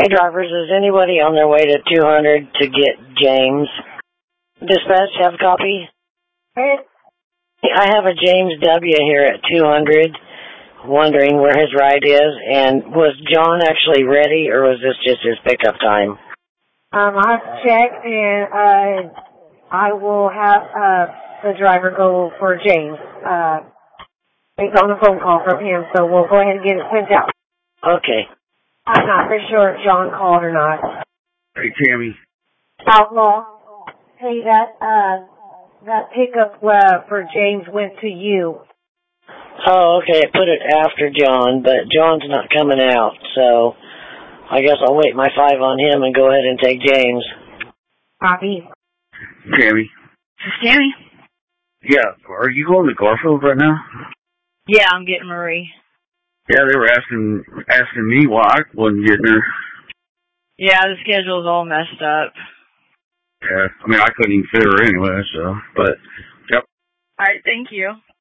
Hey, drivers, is anybody on their way to 200 to get James? Dispatch, have a copy? Hey. I have a James W. here at 200, wondering where his ride is, and was John actually ready, or was this just his pickup time? I'll check, and I will have the driver go for James. It's on a phone call from him, so we'll go ahead and get it sent out. Okay. I'm not for sure if John called or not. Hey, Tammy. Outlaw. Hey, that pickup for James went to you. Oh, okay. Put it after John, but John's not coming out, so I guess I'll wait my 5 on him and go ahead and take James. Copy. Tammy. Tammy? Yeah, are you going to Garfield right now? Yeah, I'm getting Marie. Yeah, they were asking me why I wasn't getting her. Yeah, the schedule's all messed up. Yeah, I mean, I couldn't even fit her anyway, so, but, yep. Alright, thank you.